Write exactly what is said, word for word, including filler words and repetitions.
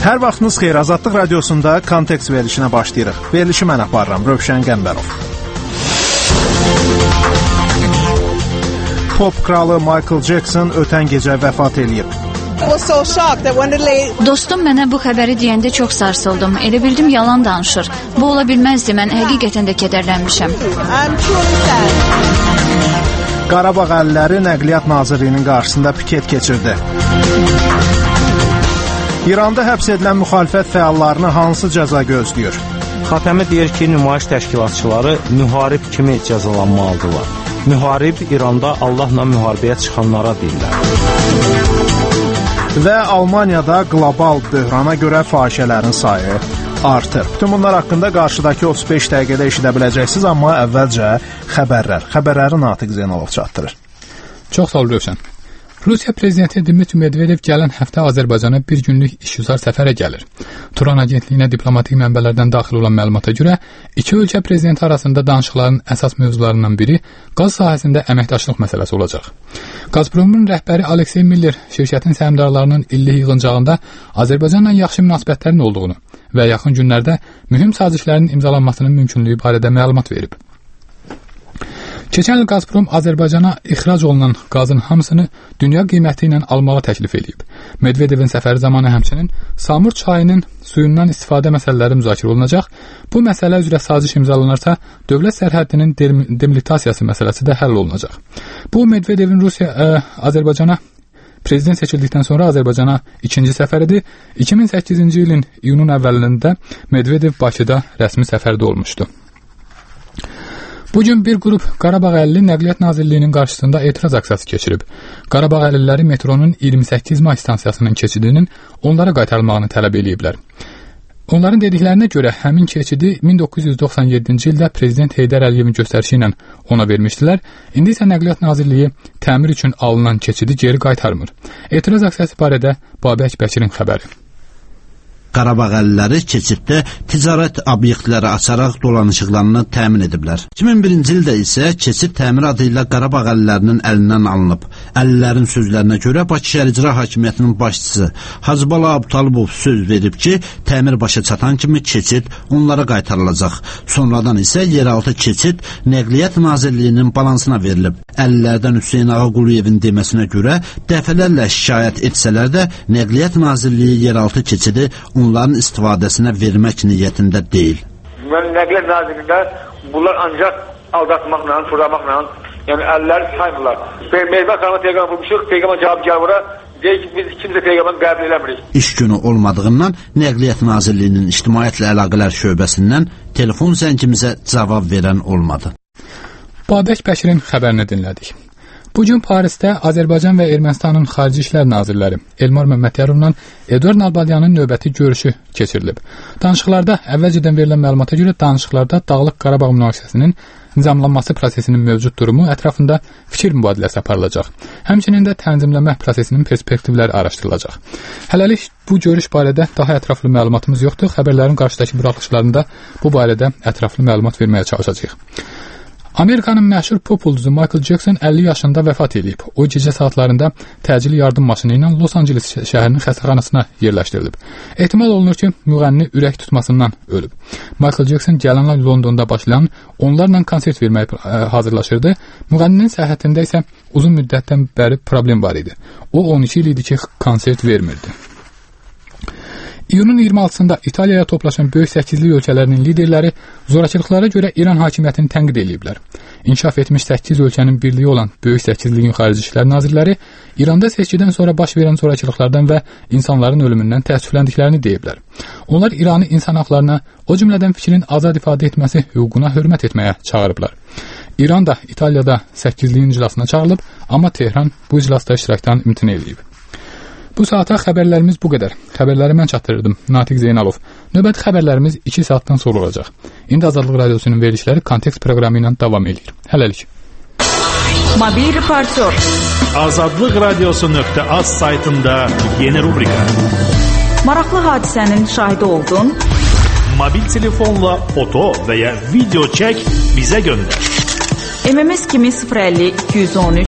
Hər vaxtınız xeyir, Azadlıq Radiosunda Kontekst verilişinə başlayırıq. Verilişi mən aparıram, Rövşən Qəmbərov. Pop kralı Michael Jackson ötən gecə vəfat eləyib. Dostum mənə bu xəbəri deyəndə çox sarsıldım. Elə bildim yalan danışır. Bu ola bilməzdi, mən həqiqətən də kədərlənmişəm. Qarabağ əhaliləri Nəqliyyat Nazirliyinin qarşısında piket keçirdi. İranda həbs edilən müxalifət fəallarını hansı cəza gözləyir? Xatəmi deyir ki, nümayiş təşkilatçıları müharib kimi cəzalanmalıdırlar. Müharib İranda Allahla müharibəyə çıxanlara deyirlər. Və Almaniyada qlobal böhrana görə fahişələrin sayı artır. Bütün bunlar haqqında qarşıdakı otuz beş dəqiqədə eşidə biləcəksiniz, amma əvvəlcə xəbərlər. Xəbərləri Natiq Zeynalov çatdırır. Çox sağ ol, Rövşən. Rusiya prezidenti Dmitri Medvedev gələn həftə Azərbaycana bir günlük işgüzar səfərə gəlir. Turan agentliyinə diplomatik mənbələrdən daxil olan məlumata görə, iki ölkə prezidenti arasında danışıqların əsas mövzularından biri qaz sahəsində əməkdaşlıq məsələsi olacaq. Gazpromun rəhbəri Aleksey Miller şirkətin səhmdarlarının illik yığıncağında Azərbaycanla yaxşı münasibətlərin olduğunu və yaxın günlərdə mühüm sazişlərin imzalanmasının mümkünlüyü barədə məlumat verib. Keçən il Gazprom Azərbaycana ixrac olunan qazın hamısını dünya qiyməti ilə almağa təklif edib. Medvedevin səfəri zamanı həmçinin Samur çayının suyundan istifadə məsələləri müzakirə olunacaq. Bu məsələ üzrə saziş imzalanarsa, dövlət sərhədinin demilitasiyası məsələsi də həll olunacaq. Bu Medvedevin Rusiya ə, Azərbaycana prezident seçildikdən sonra Azərbaycana ikinci səfəridir. iki min səkkizinci ilin iyunun əvvəlində Medvedev Bakıda rəsmi səfərdə olmuşdu. Bugün bir qrup Qarabağ əhali Nəqliyyat Nazirliyinin qarşısında etiraz aksiyası keçirib. Qarabağ əhaliləri metronun iyirmi səkkiz may stansiyasının keçidinin onlara qaytarılmağını tələb ediblər. Onların dediklərinə görə həmin keçidi min doqquz yüz doxsan yeddinci ildə Prezident Heydər Əliyevin göstərişi ilə ona vermişdilər. İndi isə Nəqliyyat Nazirliyi təmir üçün alınan keçidi geri qaytarmır. Etiraz aksiyası barədə Babək Bəkirin xəbəri. Qarabağ əhaliləri keçiddə ticarət obyektləri açaraq dolanışıqlarını təmin ediblər. iki min birinci ildə isə keçid təmir adı ilə Qarabağ əhalilərinin əlindən alınıb. Əhalilərin sözlərinə görə Bakı Şəhər İcra Hakimiyyətinin başçısı Hacıbala Abtalibov söz verib ki, təmir başa çatan kimi keçid onlara qaytarılacaq. Sonradan isə yeraltı keçid Nəqliyyat Nazirliyinin balansına verilib. Əhalilərdən Hüseyn Ağaquluyevin deməsinə görə dəfələrlə şikayət etsələr də Nəqliyyat Nazirliyi yeraltı keçidi onların istifadəsinə vermək niyyətində deyil. Mən Nəqliyyat Nazirliyində bunlar ancaq aldatmaqla, fırlamaqla, yəni əlləri saymırlar. Meyvə xanıma telegram vurmuşuq, telegrama cavab gəlmura, deyək ki, biz kimsə telegramanı qəbul eləmirik. İş günü olmadığından Nəqliyyat Nazirliyinin İctimaiyyətlə Əlaqələr şöbəsindən telefon zəngimizə cavab verən olmadı. Babək Bəkirin xəbərini dinlədik. Bugün Parisdə Azərbaycan və Ermənistanın Xarici İşlər Nazirləri Elmar Məmmədyarovla Eduard Nalbandyanın növbəti görüşü keçirilib. Danışıqlarda əvvəlcədən verilən məlumata görə danışıqlarda Dağlıq Qarabağ münaqişəsinin nizamlanması prosesinin mövcud durumu ətrafında fikir mübadiləsi aparılacaq. Həmçinin də tənzimləmə prosesinin perspektivləri araşdırılacaq. Hələlik bu görüş barədə daha ətraflı məlumatımız yoxdur. Xəbərlərin qarşıdakı buraxılışlarında bu barədə ətraflı məlumat verməyə çalışacağıq. Amerikanın məşhur pop ulduzu Michael Jackson əlli yaşında vəfat edib. O gecə saatlarında təcili yardım maşını ilə Los Angeles şəhərinin xəstəxanasına yerləşdirilib. Ehtimal olunur ki, müğənni ürək tutmasından ölüb. Michael Jackson gələn ay Londonda başlayan onlarla konsert verməyə hazırlaşırdı. Müğənninin səhhətində isə uzun müddətdən bəri problem var idi. O on iki il idi ki, konsert vermirdi. İyunun iyirmi altısında İtaliyaya toplaşan böyük səkizlik ölkələrinin liderləri zorakılıqlara görə İran hakimiyyətini tənqid ediblər. İnkişaf etmiş səkkiz ölkənin birliyi olan Böyük Səkizliyin Xarici İşlər Nazirləri İranda seçkidən sonra baş verən zorakılıqlardan və insanların ölümündən təəssüfləndiklərini deyiblər. Onlar İranı insan haqlarına, o cümlədən fikrin azad ifadə etməsi hüququna hörmət etməyə çağırıblar. İran da İtaliyada səkizliyin iclasına çağırılıb, amma Tehran bu iclasda iştirakdan imtina edib. Bu saata xəbərlərimiz bu qədər. Xəbərləri mən çatdırırdım, Natiq Zeynalov. Növbəti xəbərlərimiz iki saatdan sonra olacaq. İndi Azadlıq Radiosunun verilişləri Kontekst proqramı ilə davam edir. Hələlik. Mobil reportör. Azadlıq Radiosu nöqtə az saytında yeni rubrika. Maraqlı hadisənin şahidi oldun. Mobil telefonla foto və ya video çək bizə göndər. M M S kimi sıfır əlli iki yüz on üç